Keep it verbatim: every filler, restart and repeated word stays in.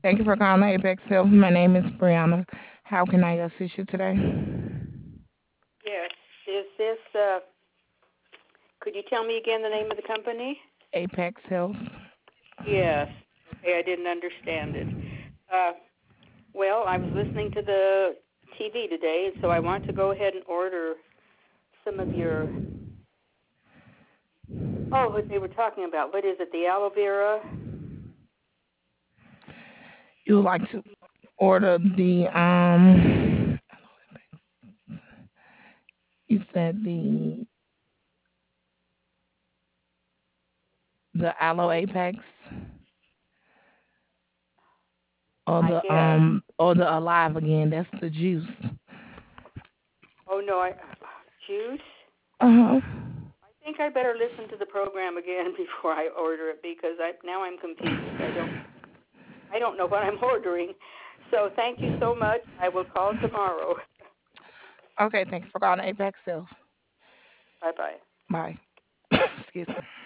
Thank you for calling Apex Health. My name is Brianna. How can I assist you today? Yes. Is this, uh, could you tell me again the name of the company? Apex Health. Yes. Okay, I didn't understand it. Uh, well, I was listening to the T V today, so I want to go ahead and order some of your, oh, what they were talking about. What is it, the aloe vera? You would like to order the um you said the the aloe apex or I the guess. um or the alive again. That's the juice. Oh, no, I, juice? Uh-huh. I think I better listen to the program again before I order it because I now I'm confused. I don't I don't know what I'm ordering. So thank you so much. I will call tomorrow. Okay, thank you for calling Apex Health. Bye bye. Bye. Excuse me.